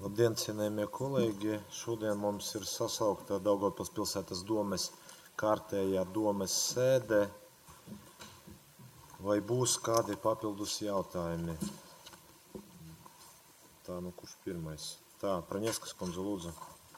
Labdien, cienējamie kolēģi! Šodien mums ir sasaukta Daugavpils pilsētas domes kārtējā domes sēde. Vai būs kādi papildus jautājumi? Tā, kurš pirmais? Tā, Praņieskas kundze, lūdzu.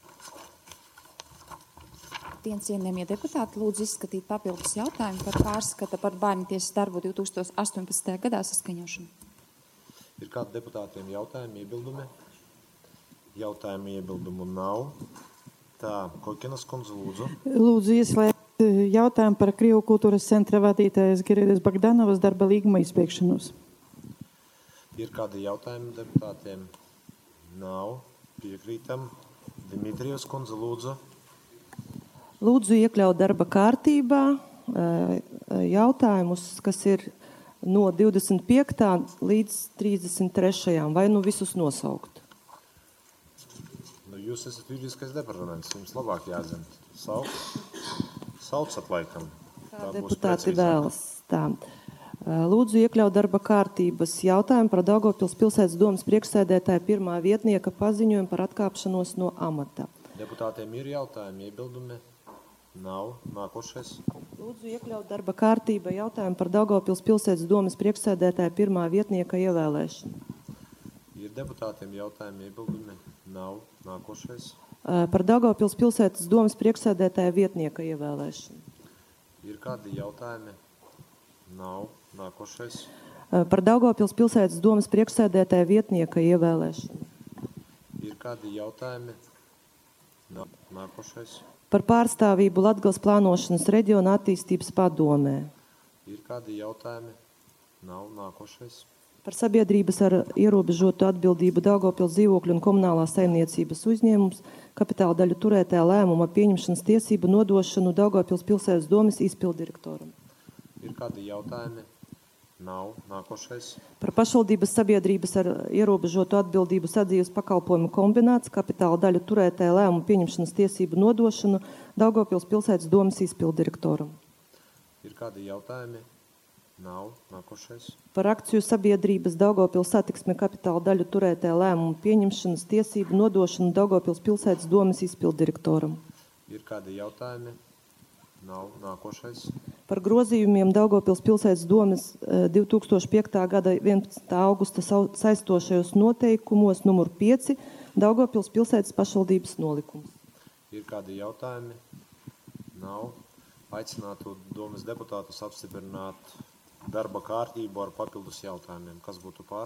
Labdien, cienījamie deputāti, lūdzu izskatīt papildus jautājumu par pārskata par bērnu tiesas darbu 2018. gadā saskaņošanu. Ir kādi deputātiem jautājumi, iebildumi? Jautājumu iebildumu nav. Tā, Kokinas kundze, lūdzu. Lūdzu ieslēgt jautājumu par Krievu kultūras centra vadītājas Geridas Bagdanovas darba līguma izbeigšanos. Ir kādi jautājumi deputātiem? Nav. Piekrītam. Dimitrijos kundze, lūdzu. Lūdzu iekļaut darba kārtībā jautājumus, kas ir no 25. līdz 33. vai nu visus nosaukt. Jūs esat juridiskais departaments, jums labāk jāzina. Saucat laikam. Kā deputāti vēlas. Tā. Lūdzu iekļaut darba kārtības jautājumu par Daugavpils pilsētas domes priekšsēdētāja pirmā vietnieka paziņojumu par atkāpšanos no amata. Deputātiem ir jautājumi, iebildumi? Nav. Nākošais. Lūdzu iekļaut darba kārtība jautājumu par Daugavpils pilsētas domes priekšsēdētāja pirmā vietnieka ievēlēšanu. Ir deputātiem jautājumi, iebildumi? Nav. Nākošais. Par Daugavpils pilsētas domes priekšsēdētāja vietnieka ievēlēšanu. Ir kādi jautājumi? Nav. Nākošais. Par Daugavpils pilsētas domes priekšsēdētāja vietnieka ievēlēšanu. Ir kādi jautājumi? Nav. Nākošais. Par pārstāvību Latgales plānošanas reģiona attīstības padomē. Ir kādi jautājumi? Nav. Nākošais. Par sabiedrības ar ierobežotu atbildību Daugavpils dzīvokļu un komunālās saimniecības uzņēmums kapitāla daļu turētāja lēmuma pieņemšanas tiesību nodošanu Daugavpils pilsētas domes izpildirektoram. Ir kādi jautājumi? Nav. Nākošais. Par pašvaldības sabiedrības ar ierobežotu atbildību sadzīves pakalpojumu kombināts kapitāla daļu turētāja lēmuma pieņemšanas tiesību nodošanu Daugavpils pilsētas domes izpildirektoram. Ir kādi jautājumi? Nav. Nākošais. Par akciju sabiedrības Daugavpils satiksme kapitāla daļu turētāja lēmumu pieņemšanas tiesību nodošanu Daugavpils pilsētas domes izpildirektoram. Ir kādi jautājumi? Nav. Nākošais. Par grozījumiem Daugavpils pilsētas domes 2005. gada 11. augusta saistošajos noteikumos numur 5 Daugavpils pilsētas pašvaldības nolikums. Ir kādi jautājumi? Nav. Aicinātu domes deputātus apstiprināt darba kārtību ar papildus jautājumiem. Kas būtu par?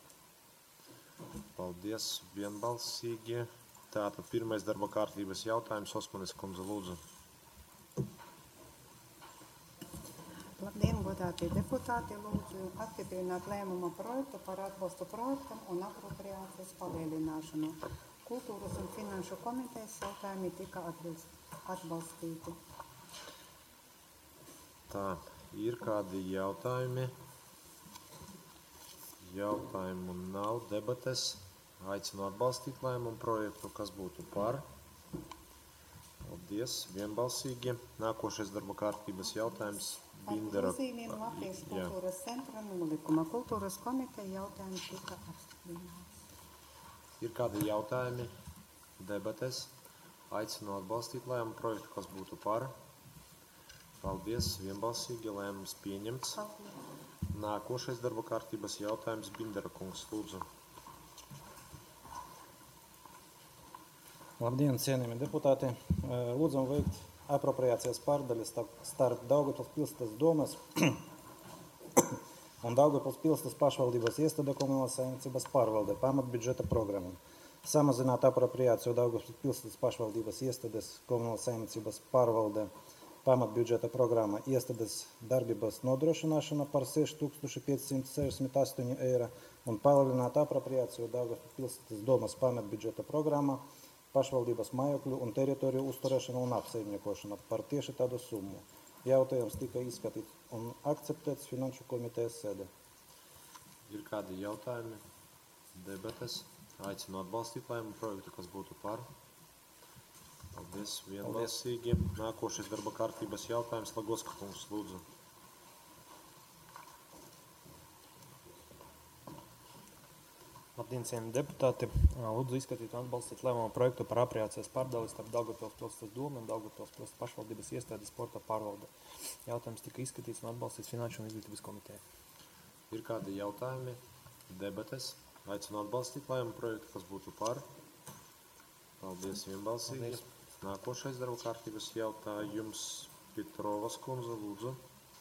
Paldies, vienbalsīgi. Tātad pirmais darba kārtības jautājums, Osmanis kundze, lūdzu. Labdien, godātie deputāti, lūdzu apstiprināt lēmuma projektu par atbalstu projektam un apropriācijas palielināšanu. Kultūras un finanšu komitejas jautājumi tika atbalstīti. Tā, ir kādi jautājumi? Jautājumu nav, debates. Aicinu atbalstīt lēmumu projektu. Kas būtu par? Paldies, vienbalsīgi. Nākošais darba kārtības jautājums. Bindera. Par grozījumiem Latvijas kultūras centra nolikuma. Kultūras komiteja jautājumi tika apstiprināts. Ir kādi jautājumi? Debates. Aicinu atbalstīt lēmumu projektu. Kas būtu par? Paldies, vienbalsīgi, lēmums pieņemts. Nākošais darba kārtības jautājums, Bindera kungs, lūdzu. Labdien, cienījami deputāti. Lūdzam veikt apropriācijas pārdaļas starp Daugavpils pilsētas domes un Daugavpils pilsētas pašvaldības iestāde komunālās saimniecības pārvalde pamatbudžeta programmu. Samazināt apropriāciju Daugavpils pilsētas pašvaldības iestādes komunālās saimniecības pārvalde pamatbudžeta programma iestādes darbības nodrošināšana par 6568 eiro un palielināt apropriāciju Daugavpils pilsētas domes pamatbudžeta programma pašvaldības mājokļu un teritoriju uzturēšana un apsaimniekošana par tieši tādu summu. Jautājums tika izskatīts un akceptēts finanšu komitejas sēdē. Ir kādi jautājumi? Debates. Aicinu atbalstīt lēmumu projektu, kas būtu par. Paldies, vienbalsīgi. Nākošais darba kārtības jautājums, Lagoska kungs, lūdzu. Labdien, cienījamie deputāti! Lūdzu izskatīt un atbalstīt lēmumu projektu par apriācijas pārdali starp Daugavpils pilsētas domu un Daugavpils pilsētas pašvaldības iestādi sporta pārvalde. Jautājums tika izskatīts un atbalstīts Finanšu un izglītības komiteja. Ir kādi jautājumi, debates? Aicinu atbalstīt lēmumu projektu, kas būtu par. Paldies, vienbalsīgi. Paldies. Nākošais darba kārtības jautājums Petrovas kundze, lūdzu.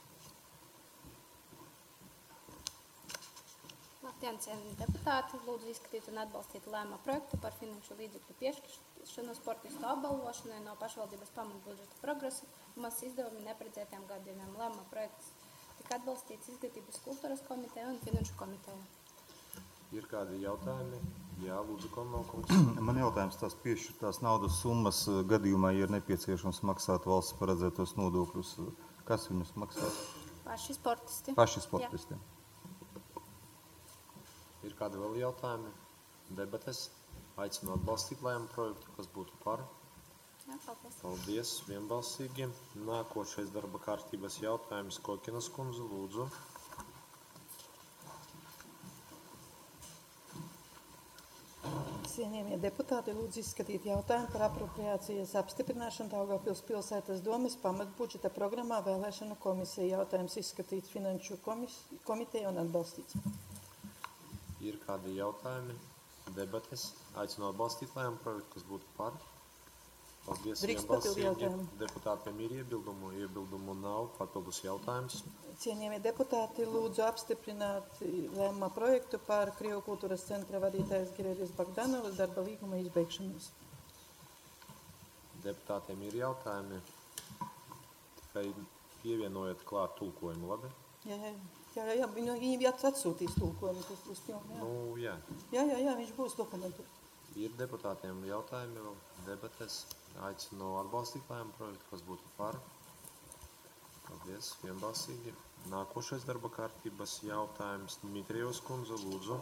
Labdien, cienījamie deputāti! Lūdzu izskatīt un atbalstīt lēmumu projektu par finanšu līdzekļu piešķiršanu sportistu apbalvošanai no pašvaldības pamatbudžeta progresa un mazs izdevumi neparedzētiem gadījumiem. Lēmumu projekts tika atbalstīts Izglītības kultūras komiteja un Finanšu komiteja. Ir kādi jautājumi? Jā, lūdzu, Konvalkungs. Man jautājums, tās piešķirtās naudas summas gadījumā, ja ir nepieciešams maksāt valsts paredzētos nodokļus, kas viņus maksās? Paši sportisti. Paši sportisti. Jā. Ir kādi vēl jautājumi? Debates? Aicinu atbalstīt lēmumu projektu, kas būtu par. Jā, paldies. Paldies, vienbalsīgi. Nākošais darba kārtības jautājums Kokinas kundze, lūdzu. Cienījamie deputāti, lūdzu izskatīt jautājumu par apropriācijas apstiprināšanu Daugavpils pilsētas domes pamatbudžeta programmā vēlēšanu komisija. Jautājums izskatīts Finanšu komiteja un atbalstīts. Ir kādi jautājumi, debates? Aicinu atbalstīt lēmumu projektu, kas būtu par. Paldies, Drīkst papildu vienbalsīgi. jautājumu? Deputātiem ir iebildumu, iebildumu nav, papildus jautājums. Cienījamie deputāti, lūdzu apstiprināt lēmumā projektu par Krievu kultūras centra vadītājas Gireļas Bagdanovas darba līguma izbeigšanos. Deputātiem ir jautājumi, tikai pievienojot klāt tulkojumu, labi? Jā, viņi atsūtīs tulkojumu, tas būs pilni. Nu, jā. Jā, viņš būs dokumentu. Ir deputātiem jautājumi vēl, debates. Aicinu atbalstīt lēmumu projektu, kas būtu par. Paldies, vienbalsīgi. Nākošais darba kārtības jautājums Dmitrijos kundze, lūdzu.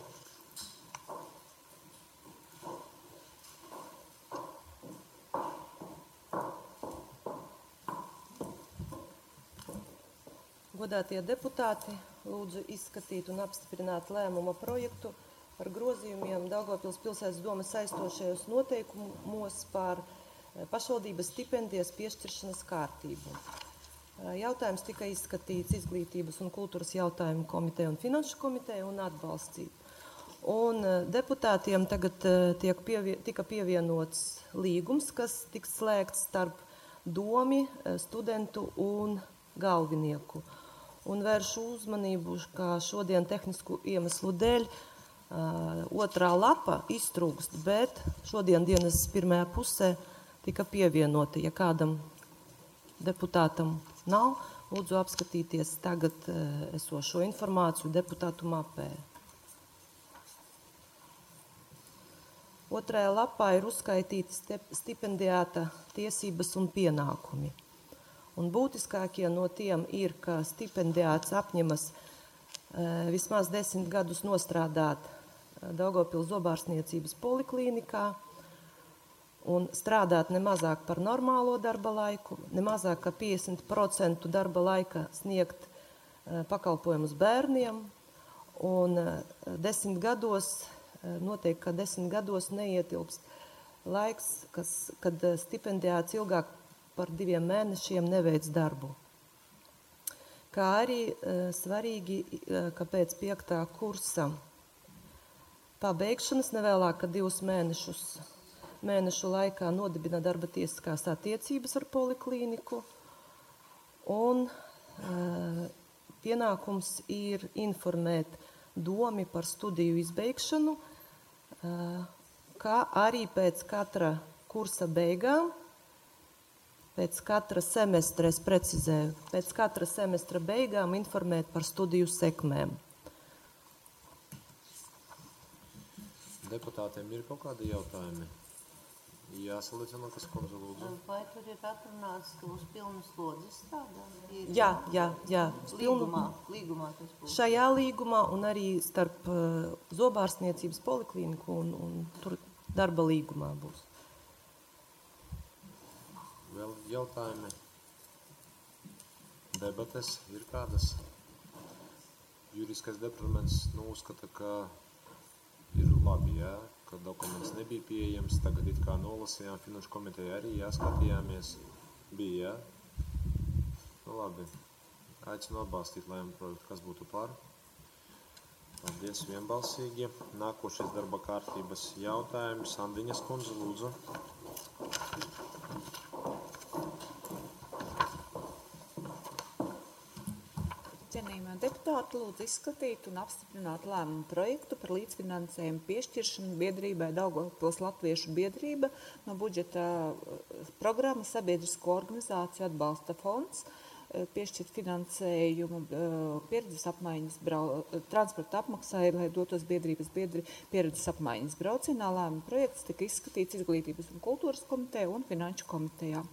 Godātie deputāti, lūdzu izskatīt un apstiprināt lēmuma projektu par grozījumiem Daugavpils pilsētas domes saistošajos noteikumos par pašvaldības stipendijas piešķiršanas kārtību. Jautājums tika izskatīts Izglītības un kultūras jautājumu komiteja un Finanšu komiteja un atbalstīt. Un deputātiem tagad tika pievienots līgums, kas tiks slēgts starp domi, studentu un galvinieku. Un vēršu uzmanību, ka šodien tehnisku iemeslu dēļ otrā lapa iztrūkst, bet šodien dienas pirmajā pusē tika pievienota. Ja kādam deputātam nav, lūdzu apskatīties tagad esošo informāciju deputātu mapē. Otrajā lapā ir uzskaitīti stipendijāta tiesības un pienākumi. Un būtiskākie no tiem ir, ka stipendijāts apņemas vismaz 10 gadus nostrādāt Daugavpils zobārstniecības poliklīnikā un strādāt nemazāk par normālo darba laiku, nemazāk kā 50% darba laika sniegt pakalpojumus bērniem, un 10 gados, noteikti, ka 10 gados neietilpst laiks, kad stipendijāts ilgāk par 2 mēnešiem neveic darbu. Kā arī svarīgi, ka pēc 5. kursa pabeigšanas nevēlāk, ka 2 mēnešu laikā nodibina darba tiesiskās attiecības ar poliklīniku, un pienākums ir informēt domi par studiju izbeigšanu, kā arī pēc katra kursa beigām, pēc katra semestra, es precizēju, pēc katra semestra beigām informēt par studiju sekmēm. Deputātiem ir kaut kādi jautājumi? Jāsalīdzina, kas kundze lūdzu. Vai tur ir atrunāts, ka uz pilnu slodzi strādā? Jā. Līgumā tas būs. Šajā līgumā un arī starp zobārstniecības poliklīniku un tur darba līgumā būs. Vēl jautājumi? Debates ir kādas? Juridiskais departaments uzskata, ka Ir labi, jā, ka dokuments nebija pieejams. Tagad it kā nolasījām finanšu komiteju arī, jāskatījāmies. Bija, jā. Nu labi. Aicinu atbalstīt lēmumu projektu, kas būtu par. Paldies, vienbalsīgi. Nākošais darba kārtības jautājums. Andiņas kundze, lūdzu. Cienījamie deputāti, lūdzu izskatīt un apstiprināt lēmumu projektu par līdzfinansējumu piešķiršanu biedrībai Daugavpils Latviešu biedrība no budžeta programmas Sabiedrisko organizāciju atbalsta fonds, piešķirt finansējumu pieredzes apmaiņas transporta apmaksai, lai dotos biedrības pieredzes apmaiņas braucienā. Lēmumu projekts tika izskatīts Izglītības un kultūras komiteja un Finanšu komitejā.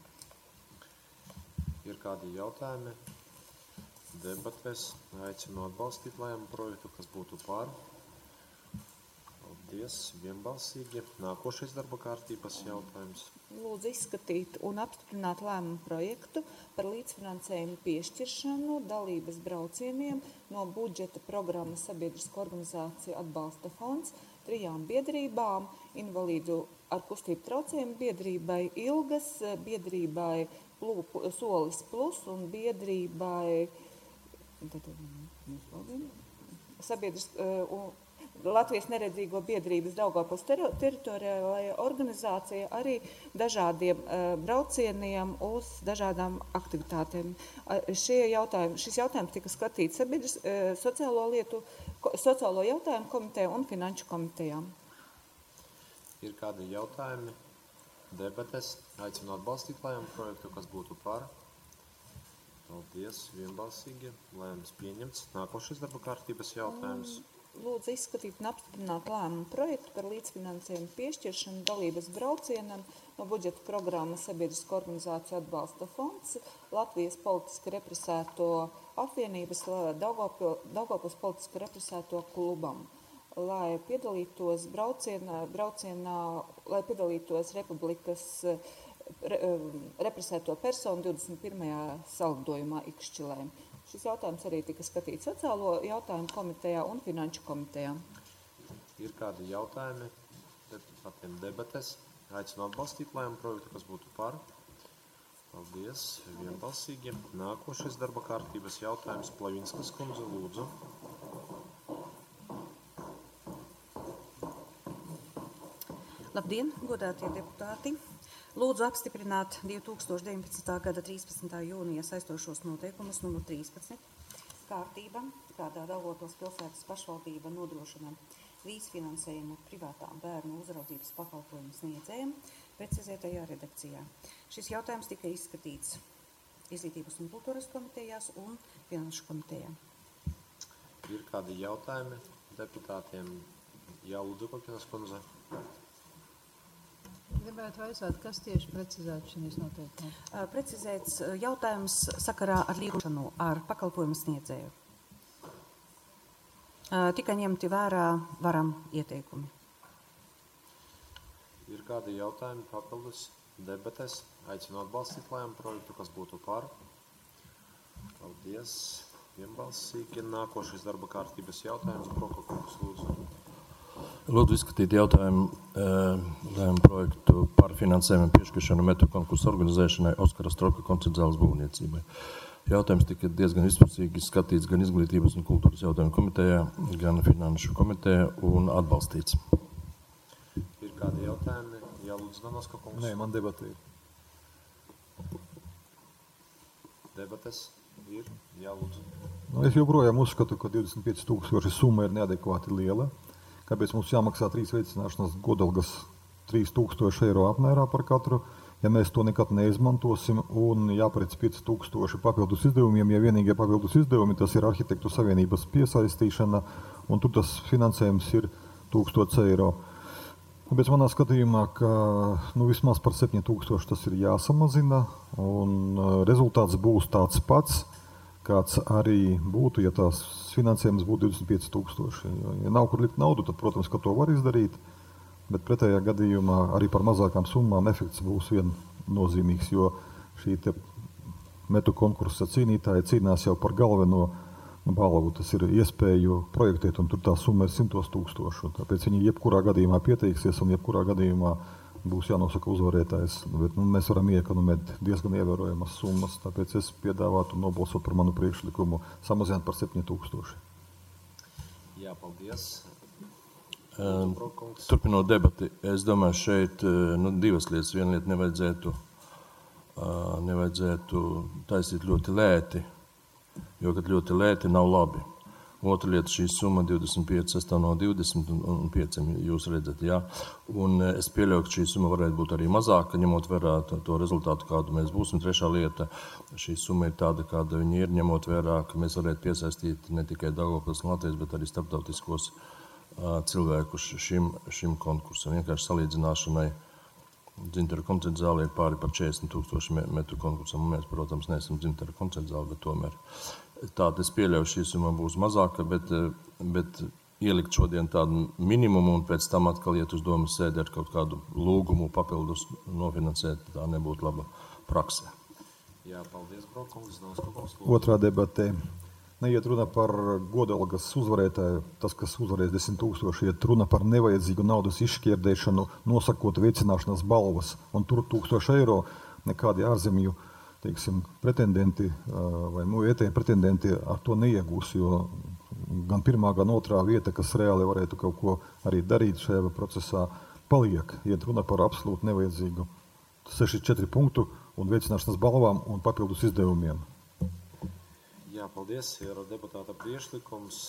Ir kādi jautājumi? Debatēs aicinu atbalstīt lēmumu projektu, kas būtu par. Paldies, vienbalsīgi. Nākošais darba kārtības jautājums. Lūdzu izskatīt un apstiprināt lēmumu projektu par līdzfinansējumu piešķiršanu dalības braucieniem no budžeta programmas Sabiedrisko organizāciju atbalsta fonds 3 biedrībām, invalīdu ar kustību traucējumu biedrībai Ilgas, biedrībai Solis Plus un biedrībai Latvijas neredzīgo biedrības Daugavpils teritoriālajā organizācija arī dažādiem braucieniem uz dažādām aktivitātēm. Šis jautājums tika skatīts sociālo jautājumu komiteja un Finanšu komitejām. Ir kādi jautājumi? Debates aicinu atbalstīt lēmumu projektu, kas būtu par. Paldies, vienbalsīgi. Lēmums pieņemts. Nākošais darba kārtības jautājums. Lūdzu izskatīt un apstiprināt lēmumu projektu par līdzfinansējumu piešķiršanu dalības braucienam no budžeta programmas Sabiedrisko organizāciju atbalsta fonds Latvijas politiski represēto apvienības Daugavpils politiski represēto klubam, lai piedalītos lai piedalītos Republikas represēto personu 21. salidojumā Ikšķilē. Šis jautājums arī tika skatīts sociālo jautājumu komitejā un Finanšu komitejā. Ir kādi jautājumi deputātiem debates? Aicinu atbalstīt lēmumu projektu, kas būtu par. Paldies, vienbalsīgi. Nākošais darba kārtības jautājums. Plavinskas kundze, lūdzu. Labdien, godātie deputāti! Lūdzu apstiprināt 2019. gada 13. jūnija saistošos noteikumus nr. 13 kārtība, kādā Daugavpils pilsētas pašvaldība nodrošina līdzfinansējumu privātām bērnu uzraudzības pakalpojumu sniedzējiem precizētajā redakcijā. Šis jautājums tika izskatīts Izglītības un kultūras komitejās un Finanšu komitejā. Ir kādi jautājumi deputātiem? Jā, lūdzu, Kokienas kundze. Gribētu vaicāt, kas tieši precizēts šīs noteikumos? Precizēts jautājums sakarā ar līgušanu ar pakalpojumu sniedzēju. Tika ņemti vērā varam ieteikumi. Ir kādi jautājumi papildus debates? Aicinu atbalstīt lēmumu projektu, kas būtu par. Paldies, vienbalsīgi. Nākošais darba kārtības jautājums. Broka kungs, lūdzu. Lūdzu izskatīt jautājumu lēmumu projektu par finansējumu piešķiršanu metru konkursu organizēšanai Oskara Stroka koncertzāles būvniecībai. Jautājums tika diezgan vispusīgi skatīts gan Izglītības un kultūras jautājumu komitejā, gan Finanšu komitejā un atbalstīts. Ir kādi jautājumi? Jā, lūdzu, Danoska kungs. Nē, man debata ir. Debates ir? Jā, lūdzu. Es joprojām uzskatu, ka 25 000 summa ir neadekvāti liela. Kāpēc mums jāmaksā 3 veicināšanas godalgas 3000 eiro apmērā par katru, ja mēs to nekad neizmantosim, un jāparedz 5000 papildus izdevumiem, ja vienīgie papildus izdevumi, tas ir arhitektu savienības piesaistīšana, un tur tas finansējums ir 1000 eiro. Tāpēc manā skatījumā, ka vismaz par 7000 tas ir jāsamazina, un rezultāts būs tāds pats, kāds arī būtu, ja tās finansējums būtu 25 000. Ja nav kur likt naudu, tad, protams, ka to var izdarīt, bet pretējā gadījumā arī par mazākām summām efekts būs viennozīmīgs, jo šī te metu konkursa cīnītāji cīnās jau par galveno balvu. Tas ir iespēju projektēt, un tur tā summa ir 100 000. Tāpēc viņi jebkurā gadījumā pieteiksies, un jebkurā gadījumā būs jānosaka uzvarētājs. Bet, mēs varam iekonomēt diezgan ievērojamas summas, tāpēc es piedāvātu nobalsot par manu priekšlikumu samazināt par 7 000. Jā, paldies. Turpinot debati, es domāju, šeit divas lietas. Viena lieta nevajadzētu taisīt ļoti lēti, jo, kad ļoti lēti nav labi. Otra lieta, šī summa 25 sastāv no 20 un 5, jūs redzat, jā. Un es pieļauju, ka šī summa varētu būt arī mazāka, ņemot vērā to rezultātu, kādu mēs būsim. Trešā lieta, šī summa ir tāda, kāda viņa ir, ņemot vērā, ka mēs varētu piesaistīt ne tikai Daugavpils un Latvijas, bet arī starptautiskos cilvēkus šim konkursam. Vienkārši salīdzināšanai dzintara koncerta zāle ir pāri par 40 000 metru konkursam. Mēs, protams, neesam dzintara koncerta zāle, bet tomēr tāda es pieļauju, šī summa būs mazāka, bet ielikt šodien tādu minimumu un pēc tam atkal iet uz domas sēdi ar kaut kādu lūgumu papildus nofinansēt, tā nebūtu laba prakse. Jā, paldies, Brokungs. Otrā debatē. Neiet runa par godalgas uzvarētāju, tas, kas uzvarēs 10 000, iet runa par nevajadzīgu naudas izšķirdēšanu, nosakot veicināšanas balvas. Un tur 1000 eiro nekādi ārzemju, teiksim, pretendenti vai vietēji pretendenti ar to neiegūs, jo gan pirmā, gan otrā vieta, kas reāli varētu kaut ko arī darīt šajā procesā, paliek. Iet runa par absolūti nevajadzīgu 64 punktu un veicināšanas balvām un papildus izdevumiem. Jā, paldies. Ir deputāta priekšlikums.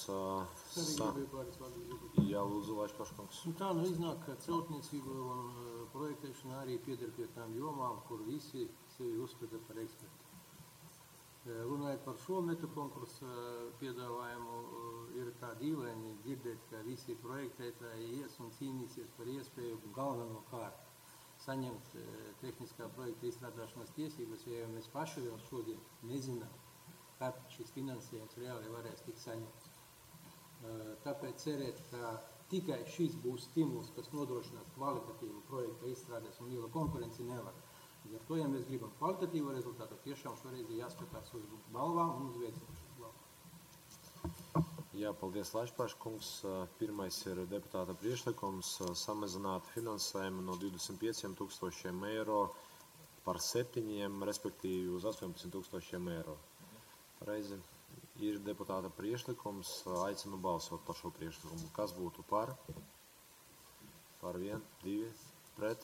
Jā, lūdzu, Laišpaškungs. Tā iznāk, ka celtniecība un projektēšana arī pieder pie tām jomām, kur visi sevi uzskata par ekspertu. Runājot par šo metu konkursu piedāvājumu, ir tā dīvaini dzirdēt, ka visi projektētāji ies un cīnīsies par iespēju galvenokārt saņemt tehniskā projekta izstrādāšanas tiesības, jo mēs paši vēl šodien nezinām, kad šis finansējums reāli varēs tikt saņemts. Tāpēc cerēt, ka tikai šis būs stimuls, kas nodrošinās kvalitatīvu projekta izstrādes un lielu konkurenci nevar. Ar to, ja mēs gribam kvalitatīvu rezultātu, tiešām šoreiz jāskatās uz balvām un uz veicināšanas balvām. Jā, paldies, Laišpaškungs. Pirmais ir deputāta priekšlikums samazināt finansējumu no 25 000 eiro par 7, respektīvi uz 18 000 eiro. Reizi ir deputāta priekšlikums, aicinu balsot par šo priekšlikumu. Kas būtu par? Par 1, 2, pret?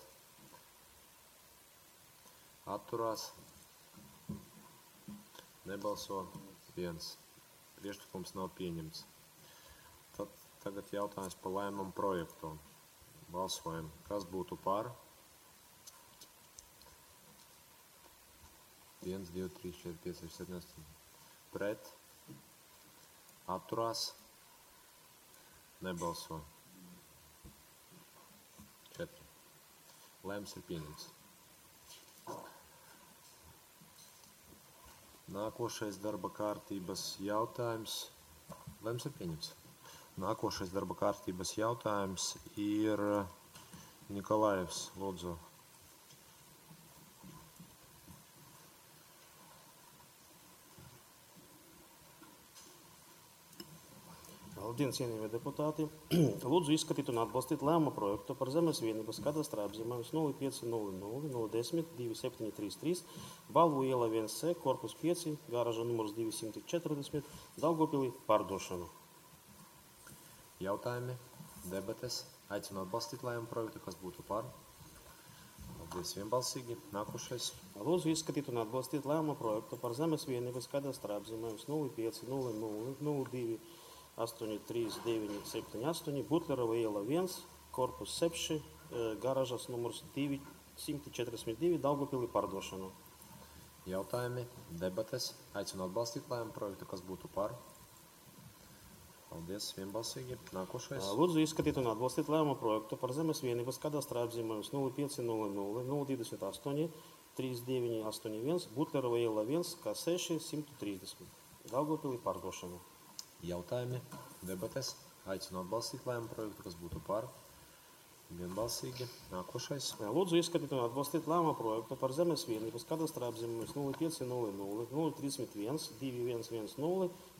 Atturās? Nebalso? 1. Priekšlikums nav pieņemts. Tagad jautājums par lēmumu projektu. Balsojam. Kas būtu par? 1, 2, 3, 4, 5, 6, 7, 8. Pret, atturās, nebalso. 4. Lēmums ir pieņemts. Nākošais darba kārtības jautājums. Lēmums ir pieņemts. Nākošais darba kārtības jautājums ir Nikolājevs, lūdzu. Labdien, cienījamie deputāti! Lūdzu izskatīt un atbalstīt lēmuma projektu par zemes vienības kadastrā apzīmējums 0500 010 2733 Balvu iela 1C, korpus 5, garaža numurs 240, Daugavpilī pārdošanu. Jautājumi, debates. Aicinu atbalstīt lēmumu projektu, kas būtu par. Paldies, vienbalsīgi. Nākošais. Lūdzu izskatīt un atbalstīt lēmuma projektu par zemes vienības kadastrā apzīmējums 0500 02 83978, Butlerova iela 1, korpus 7, garažas numurs 242, Daugavpilī pārdošanu. Jautājumi, debates. Aicinu atbalstīt lēmumu projektu, kas būtu par. Paldies, vienbalsīgi. Nākošais. Lūdzu izskatīt un atbalstīt lēmumu projektu par zemes vienības kadastrā apzīmējums 0500 028 3981, Butlerova iela 1, K6 130, Daugavpilī pārdošanu. Jautājumi, debates. Aicinu atbalstīt lēmumu projektu, kas būtu par. Vienbalsīgi. Nākošais. Lūdzu izskatīt un atbalstīt lēmumu projektu par zemes vienības kadastrā apzīmējums 0500 031 2110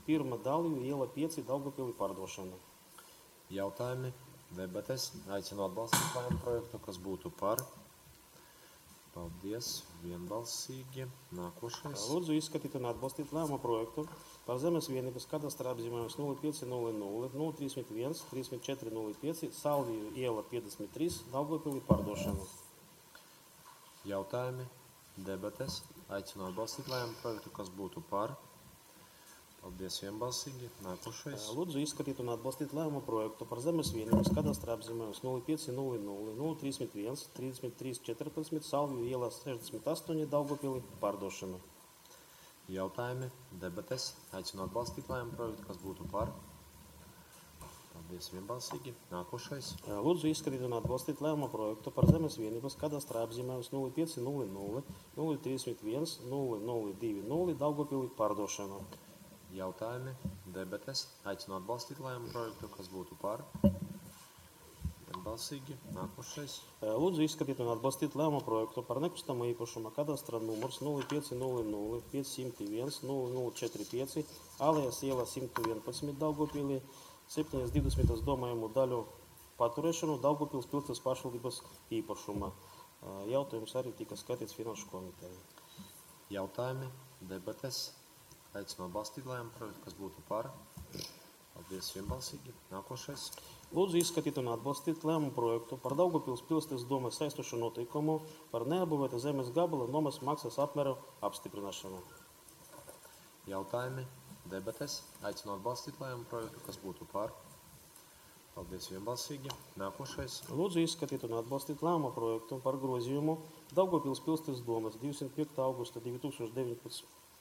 Pirma Dalju iela 5 Daugavpilī pārdošana. Jautājumi, debates. Aicinu atbalstīt lēmumu projektu, kas būtu par. Paldies, vienbalsīgi. Nākošais. Lūdzu izskatīt un atbalstīt lēmumu projektu par zemes vienības kadastra apzīmējumus 0500 031 3405 Salviju iela 53 Daugavpilī pārdošana. Jautājumi, debates. Aicinu atbalstīt lēmumu projektu, kas būtu par. Paldies, vienbalsīgi. Nākošais. Lūdzu izskatīt un atbalstīt lēmumu projektu par zemes vienības kadastra apzīmējumus 0500 031 3314 Salviju iela 68 Daugavpilī pārdošana. Jautājumi, debates. Aicinu atbalstīt lēmumu projektu, kas būtu par. Paldies, vienbalsīgi. Nākošais. Lūdzu izskatīt un atbalstīt lēmumu projektu par zemes vienības kadastra apzīmējumus 0500 031 0020 Daugavpilī pārdošana. Jautājumi, debates. Aicinu atbalstīt lēmumu projektu, kas būtu par. Vienbalsīgi. Nākošais. Lūdzu izskatīt un atbalstīt lēmumu projektu par nekustamo īpašuma kadastra numurs 0500 501 0045 Alijas iela 111 Daugavpilī 720 domājumu daļu paturēšanu Daugavpils pilsētas pašvaldības īpašuma. Jautājums arī tika skatīts finanšu komiteja. Jautājumi, debates. Aicinu atbalstīt lēmumu projektu, kas būtu par. Paldies, vienbalsīgi. Nākošais. Lūdzu izskatīt un atbalstīt lēmumu projektu par Daugavpils pilsētas domes saistošu noteikumu par neapbūvēta zemes gabala nomas maksas apmēru apstiprināšanu. Jautājumi, debates. Aicinu atbalstīt lēmumu projektu, kas būtu par. Paldies, vienbalsīgi. Nākošais. Lūdzu izskatīt un atbalstīt lēmumu projektu par grozījumu Daugavpils pilsētas domes 205. augusta 2019.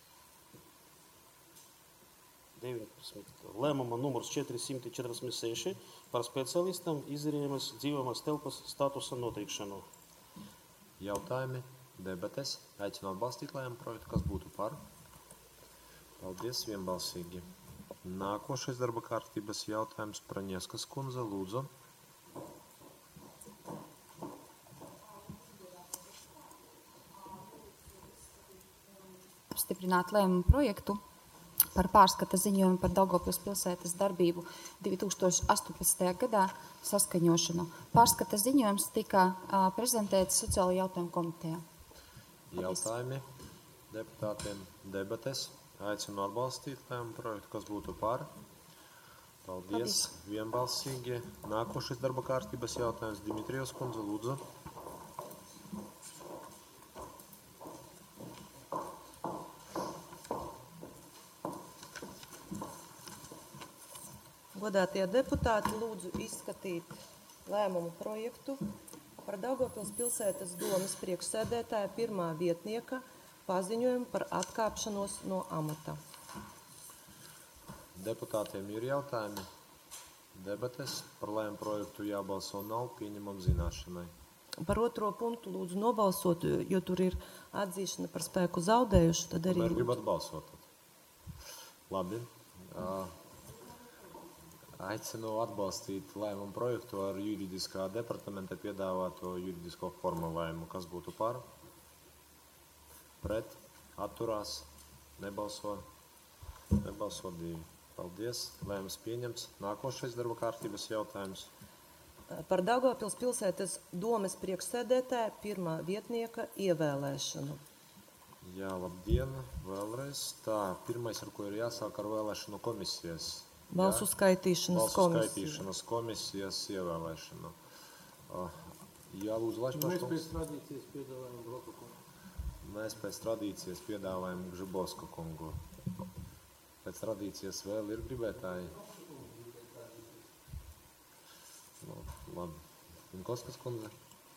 Lēmuma numurs 446 par speciālistam izriemas dzīvojamās telpas statusa noteikšanu. Jautājumi, debates. Aicinu atbalstīt lēmumu projektu, kas būtu par. Paldies, vienbalsīgi. Nākošais darba kārtības jautājums Praņieskas kundze, lūdzu. Apstiprināt lēmumu projektu par pārskata ziņojumu par Daugavpils pilsētas darbību 2018. gadā saskaņošanu. Pārskata ziņojums tika prezentēts sociālo jautājumu komitejā. Jautājumi deputātiem, debates. Aicinu atbalstīt lēmumu projektu, kas būtu par. Paldies, vienbalsīgi. Nākošais darba kārtības jautājums Dimitrijos kundze, lūdzu. Godātie deputāti, lūdzu izskatīt lēmumu projektu par Daugavpils pilsētas domes priekšsēdētāja pirmā vietnieka paziņojumu par atkāpšanos no amata. Deputātiem ir jautājumi. Debates par lēmumu projektu jābalso nav, pieņemam zināšanai. Par otro punktu lūdzu nobalsot, jo tur ir atzīšana par spēku zaudējuši. Tad arī gribat balsot. Labi. Aicinu atbalstīt lēmumu projektu ar juridiskā departamenta piedāvāto juridisko formulējumu, kas būtu par, pret, atturās, nebalso 2. Paldies, lēmums pieņemts. Nākošais darba kārtības jautājums. Par Daugavpils pilsētas domes priekšsēdētāja pirmā vietnieka ievēlēšanu. Jā, labdien, vēlreiz. Tā, pirmais, ar ko ir jāsāk ar vēlēšanu komisijas. Balsu skaitīšanas komisijas ievēlēšanu. Jā, lūdzu, Mēs pēc tradīcijas piedāvājam Broka kungu. Mēs pēc tradīcijas piedāvājam Gžibovska kungu. Pēc tradīcijas vēl ir gribētāji. No, labi. Inkoskas kundze.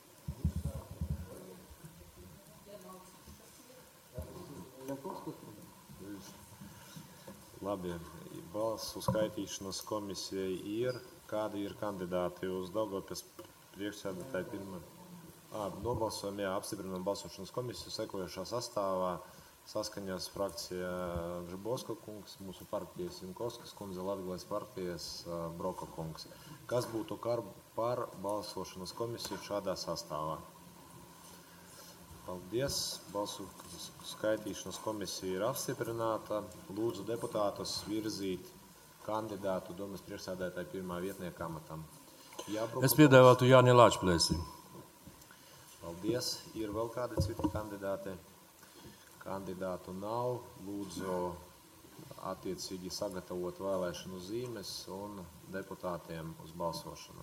Labi. Balsu skaitīšanas komisijai ir. Kādi ir kandidāti uz Daugavpils priekšsēdētāju pirmā? Nobalsojam, jā, apstiprinam balsošanas komisiju sekojošā sastāvā. Saskaņās frakcija Gžibovska kungs, mūsu partijas Inkoskas kundze, Latgales partijas Broka kungs. Kas būtu par balsošanas komisiju šādā sastāvā? Paldies. Balsu skaitīšanas komisija ir apstiprināta. Lūdzu deputātus virzīt kandidātu domas priekšsēdētāja pirmā vietnieka amatam. Es piedāvātu Jāni Lāčplēsi. Paldies. Ir vēl kādi citi kandidāti? Kandidātu nav. Lūdzu attiecīgi sagatavot vēlēšanu zīmes un deputātiem uz balsošanu.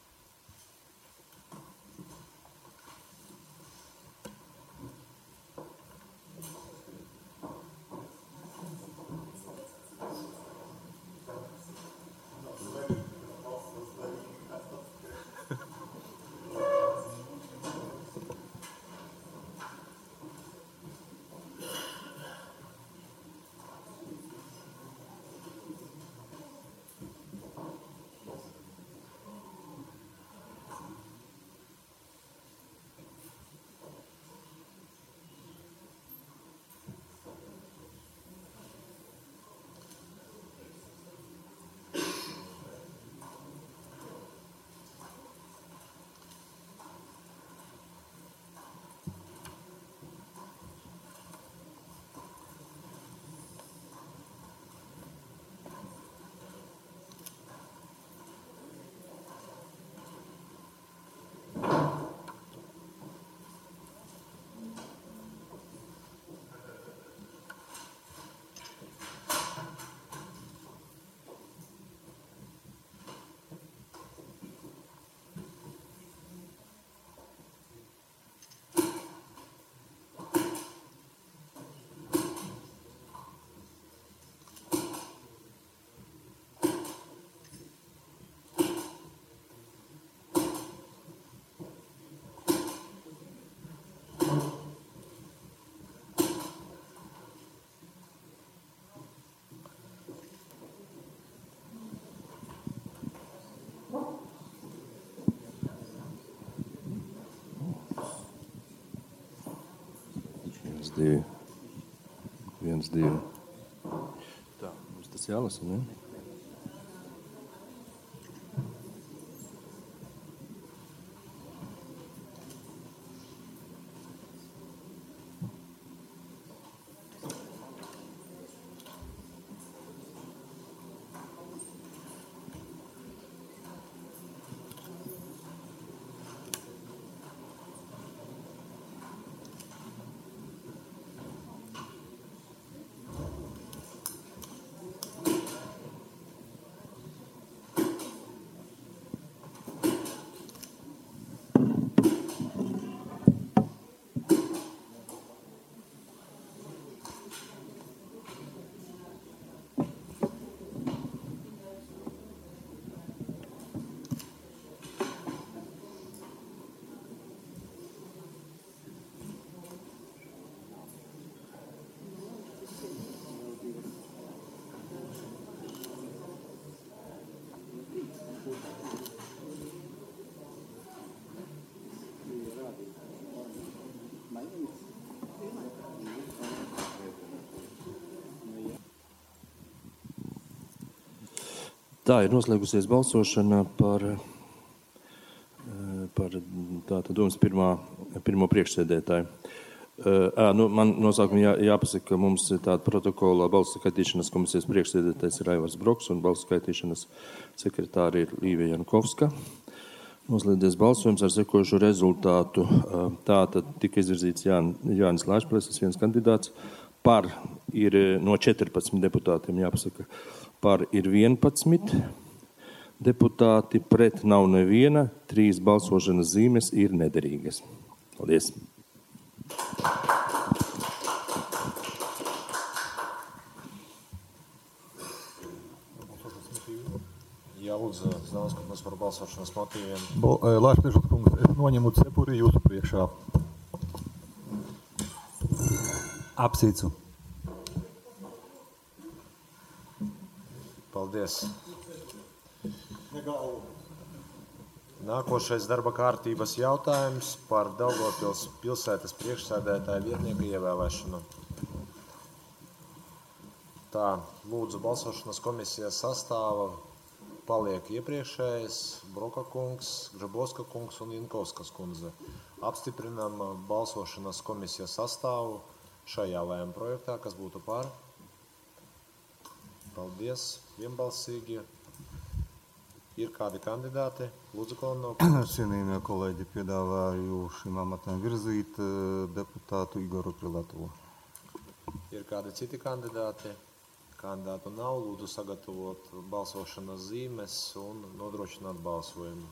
Viens, divi. Tā, mums tas jālasa, ne? Tā ir noslēgusies balsošana par tātad domas pirmo priekšsēdētāju. Man nosākumā jāpasaka, ka mums tāda protokola balsu skaitīšanas komisijas priekšsēdētājs ir Aivars Broks un balsu skaitīšanas sekretāri ir Līvija Jankovska. Noslēdzies balsojums ar sekojušu rezultātu. Tātad tika izvirzīts Jānis Lāčplēsis, viens kandidāts. Par ir no 14 deputātiem, jāpasaka, par ir 11 deputāti, pret nav neviena, 3 balsošanas zīmes ir nederīgas. Paldies! Jā, lūdzu, Zdanovs, kungs par balsošanas motīviem. Lāčplēsis kungs, es noņemu cepuri jūsu priekšā. Apsveicu. Paldies. Nākošais darba kārtības jautājums par Daugavpils pilsētas priekšsēdētāja vietnieka ievēlēšanu. Tā, lūdzu balsošanas komisijas sastāva paliek iepriekšējais Broka kungs, Gžabovska kungs un Inkovskas kundze. Apstiprinam balsošanas komisijas sastāvu šajā lēmuma projektā, kas būtu par. Paldies, vienbalsīgi. Ir kādi kandidāti? Lūdzu, kolēģi. Cienījamie kolēģi, piedāvāju šim amatam virzīt deputātu Igoru Prilatovu. Ir kādi citi kandidāti? Kandidātu nav. Lūdzu sagatavot balsošanas zīmes un nodrošināt balsojumu.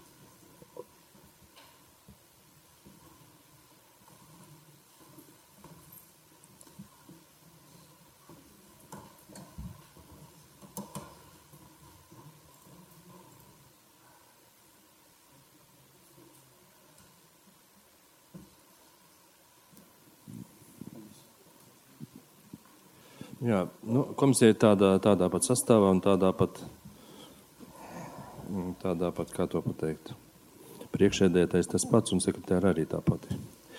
Jā, komisija ir tādā pat sastāvā un tādā pat, kā to pateikt, priekšsēdētājs tas pats un sekretāri arī tā pati.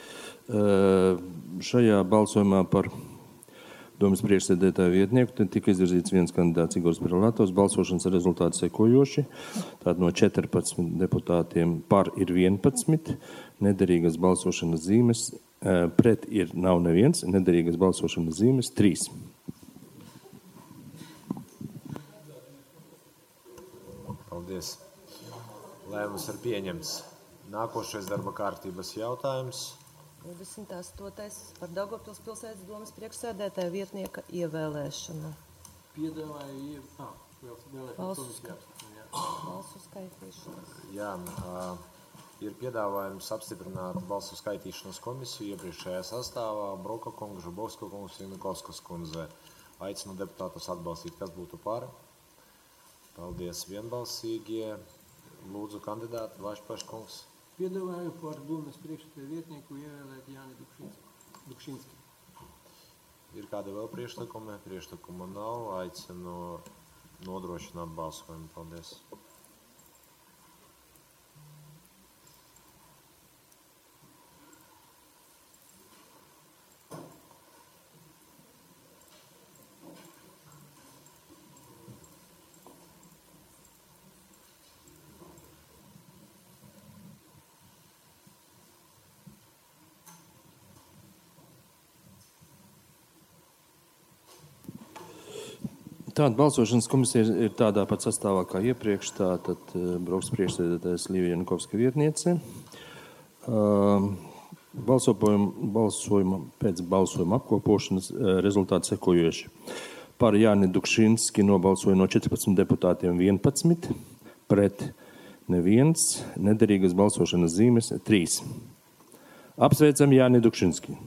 Šajā balsojumā par domas priekšsēdētāju vietnieku tika izvirzīts viens kandidāts Igors Prilatovs. Balsošanas rezultāti sekojoši. Tātad no 14 deputātiem par ir 11, nederīgas balsošanas zīmes, pret nav neviens, nederīgas balsošanas zīmes 3. Paldies. Lēmums ir pieņemts. Nākošais darba kārtības jautājums. 28. par Daugavpils pilsētas domas priekšsēdētāja vietnieka ievēlēšanu. Piedāvāju Balsu skaitīšanas. Jā, ir piedāvājums apstiprināt balsu skaitīšanas komisiju iepriekšējā sastāvā Broka kungu, Žabovska kungs un Inkovskas kundze. Aicinu deputātus atbalstīt, kas būtu par. Paldies, vienbalsīgie. Lūdzu, kandidāti, Vašpaš kungs. Piedāvāju par domas priekšsēdētāju vietnieku ievēlēt Jāni Dukšinski. Ir kāda vēl priekšlikuma? Priekšlikuma nav. Aicinu nodrošināt balsojumu. Paldies. Tāda balsošanas komisija ir tādā pat sastāvā kā iepriekš, tātad Broks priekšsēdētājs Līvija Jankovska vietniece. Balsojuma pēc balsojuma apkopošanas rezultāti sekojoši. Par Jāni Dukšinski nobalsoja no 14 deputātiem 11, pret neviens, nederīgas balsošanas zīmes 3. Apsveicam Jāni Dukšinski.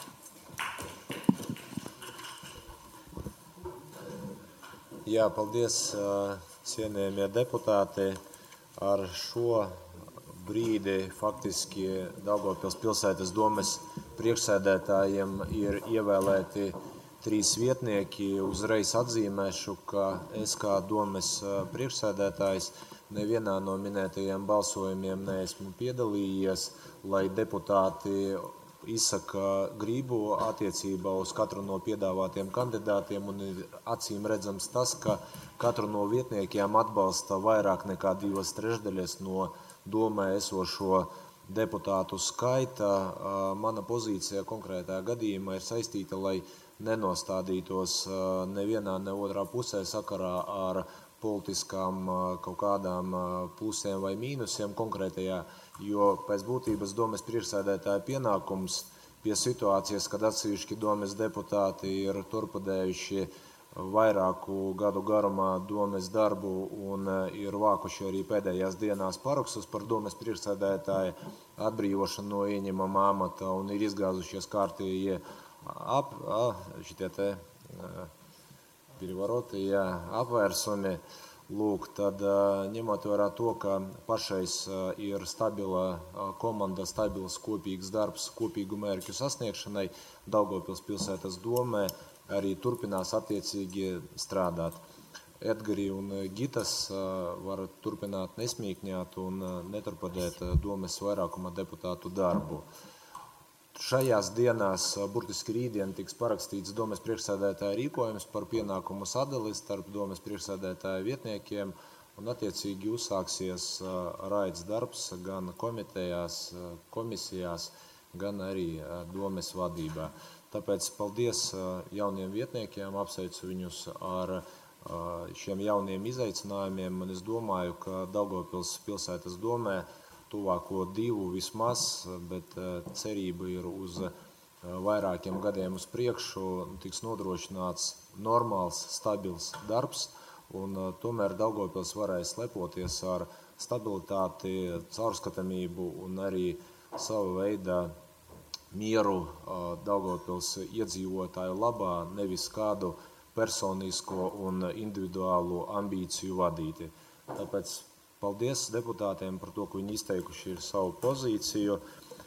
Jā, paldies, cienējamie deputāti. Ar šo brīdi faktiski Daugavpils pilsētas domes priekšsēdētājiem ir ievēlēti 3 vietnieki. Uzreiz atzīmēšu, ka es kā domes priekšsēdētājs nevienā no minētajiem balsojumiem neesmu piedalījies, lai deputāti izsaka gribu attiecībā uz katru no piedāvātiem kandidātiem, un ir acīm redzams tas, ka katru no vietniekiem atbalsta vairāk nekā 2/3 no domē esošo deputātu skaita. Mana pozīcija konkrētajā gadījumā ir saistīta, lai nenostādītos nevienā, ne otrā pusē sakarā ar politiskām kaut kādām plusiem vai mīnusiem konkrētajā, jo pēc būtības domes priekšsēdētāja pienākums pie situācijas, kad atsevišķi domes deputāti ir torpedējuši vairāku gadu garumā domes darbu un ir vākuši arī pēdējās dienās parakstus par domes priekšsēdētāja atbrīvošanu no ieņemama amata un ir izgāzušies kārtīgi šitie te перевороты, apvērsumi. Lūk, tad ņemot vērā to, ka pašais ir stabila komanda, stabils kopīgs darbs, kopīgu mērķu sasniegšanai, Daugavpils pilsētas domē arī turpinās attiecīgi strādāt. Edgari un Gitas var turpināt nesmīkņāt un neturpināt domes vairākuma deputātu darbu. Šajās dienās, burtiski rītdien, tiks parakstīts domes priekšsēdētāja rīkojums par pienākumu sadali starp domes priekšsēdētāja vietniekiem Un attiecīgi uzsāksies raids darbs gan komitejās, komisijās, gan arī domes vadībā. Tāpēc paldies jauniem vietniekiem, apsveicu viņus ar šiem jauniem izaicinājumiem. Un es domāju, ka Daugavpils pilsētas domē tuvāko 2 vismaz, bet cerība ir uz vairākiem gadiem uz priekšu, tiks nodrošināts normāls, stabils darbs. Un tomēr Daugavpils varēs lepoties ar stabilitāti, caurskatāmību un arī savu veidu mieru Daugavpils iedzīvotāju labā, nevis kādu personisko un individuālu ambīciju vadīti. Tāpēc paldies deputātiem par to, ka viņi izteikuši savu pozīciju.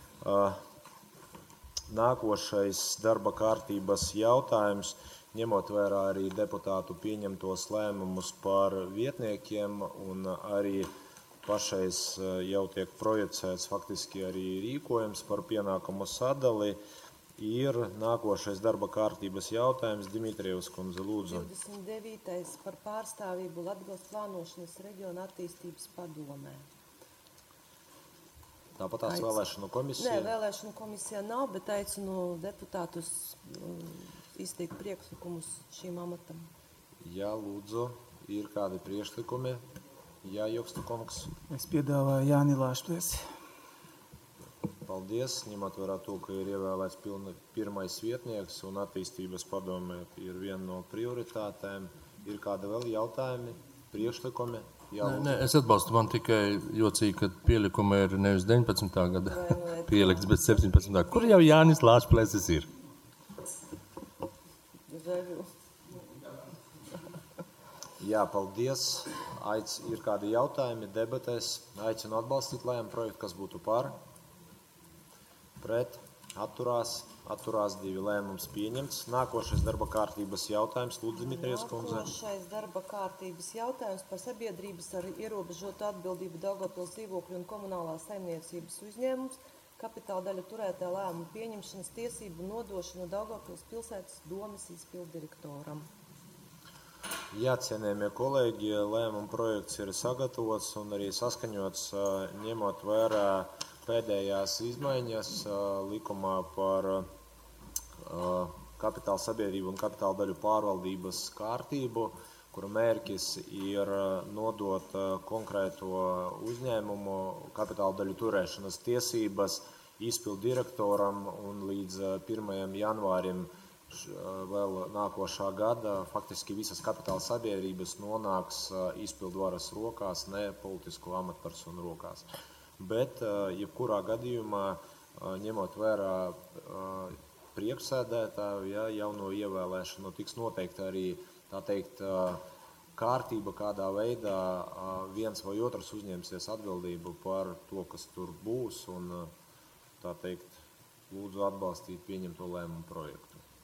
Nākošais darba kārtības jautājums, ņemot vērā arī deputātu pieņemtos lēmumus par vietniekiem un arī pašais jau tiek projicēts faktiski arī rīkojums par pienākumu sadali, ir nākošais darba kārtības jautājums. Dimitrievs kundze, lūdzu. 29. par pārstāvību Latgales plānošanas reģiona attīstības padomē. Tāpat tās vēlēšanu komisija? Nē, vēlēšanu komisija nav, bet aicinu deputātus izteikt priekšlikumus šīm amatam. Jā, lūdzu, ir kādi priekšlikumi? Jā, Joksta kungs. Es piedāvāju Jāni Lāšplies. Paldies, ņemot vērā to, ka ir ievēlēts pirmais vietnieks un attīstības padome ir viena no prioritātēm. Ir kādi vēl jautājumi, priekšlikumi? Jā, nē, es atbalstu, man tikai jocīgi, ka pielikuma ir nevis 19. gada pielikts, bet 17. Kur jau Jānis Lāšplēsis ir? Jā, paldies. Ir kādi jautājumi, debatēs. Aicinu atbalstīt lēmumu projektu, kas būtu par. Pret, atturās 2 lēmums pieņemts. Nākošais darba kārtības jautājums, lūdzu, Dimitrievs kundze. Nākošais darba kārtības jautājums par sabiedrības ar ierobežotu atbildību Daugavpils dzīvokļu un komunālās saimniecības uzņēmums, kapitāla daļu turētā lēmuma pieņemšanas tiesību nodošanu Daugavpils pilsētas domes izpilddirektoram. Jā, cienējamie kolēģi, lēmuma projekts ir sagatavots un arī saskaņots, ņemot vērā pēdējās izmaiņas likumā par kapitāla sabiedrību un kapitāla daļu pārvaldības kārtību, kura mērķis ir nodot konkrēto uzņēmumu kapitāla daļu turēšanas tiesības izpildu direktoram un līdz 1. janvārim vēl nākošā gada faktiski visas kapitāla sabiedrības nonāks izpildu varas rokās, ne politisko amatpersonu rokās. Bet, jebkurā gadījumā, ņemot vērā priekšsēdētāju, jauno ievēlēšanu, tiks noteikti arī, tā teikt, kārtība, kādā veidā viens vai otrs uzņemsies atbildību par to, kas tur būs, un, tā teikt, lūdzu atbalstīt pieņemto lēmumu projektu.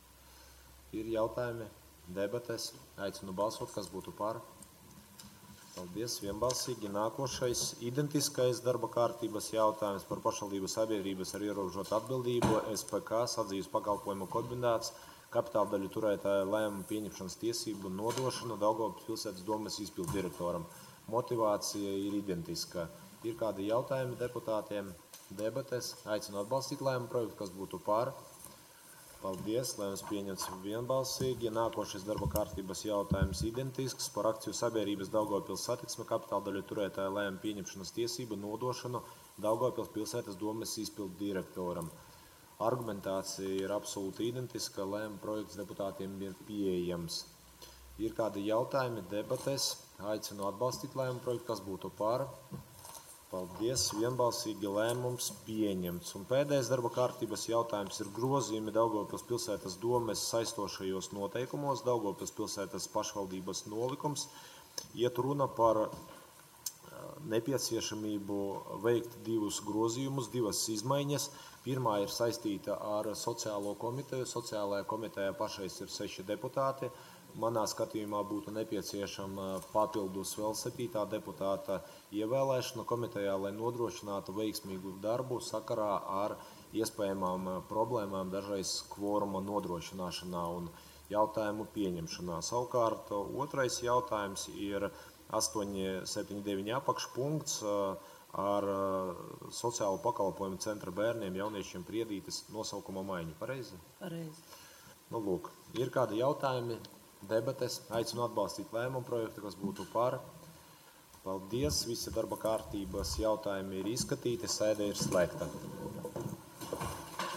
Ir jautājumi, debates, aicinu balsot, kas būtu par. Paldies, vienbalsīgi. Nākošais identiskais darba kārtības jautājums par pašvaldību sabiedrības ar ierobežotu atbildību SPK sadzīves pakalpojumu kombināts kapitāla daļu turētāja lēmumu pieņemšanas tiesību nodošanu Daugavpils pilsētas domes izpildu direktoram. Motivācija ir identiska. Ir kādi jautājumi deputātiem, debates, aicinu atbalstīt lēmumu projektu, kas būtu par. Paldies, lēmums pieņemts vienbalsīgi. Nākošais darba kārtības jautājums identisks par akciju sabiedrības Daugavpils satiksme kapitāla daļu turētāja lēmumu pieņemšanas tiesību nodošanu Daugavpils pilsētas domes izpildu direktoram. Argumentācija ir absolūti identiska, lēmuma projekts deputātiem ir pieejams. Ir kādi jautājumi, debates, aicinu atbalstīt lēmumu projektu, kas būtu par. Paldies, vienbalsīgi lēmums pieņemts. Un pēdējais darba kārtības jautājums ir grozījumi Daugavpils pilsētas domes saistošajos noteikumos, Daugavpils pilsētas pašvaldības nolikums. Iet runa par nepieciešamību veikt 2 grozījumus, 2 izmaiņas. Pirmā ir saistīta ar sociālo komiteju. Sociālajā komitejā pašais ir 6 deputāti. Manā skatījumā būtu nepieciešama papildus vēl 7. deputāta ievēlēšana komitejā, lai nodrošinātu veiksmīgu darbu sakarā ar iespējamām problēmām dažreiz kvoruma nodrošināšanā un jautājumu pieņemšanā. Savukārt, otrais jautājums ir 879 apakšpunkts ar sociālo pakalpojumu centra bērniem, jauniešiem Priedītes nosaukuma maiņu. Pareizi? Pareizi. Nu, lūk, ir kādi jautājumi, debates, aicinu atbalstīt lēmumu projektu, kas būtu par. Paldies, visi darba kārtības jautājumi ir izskatīti, sēde ir slēgta.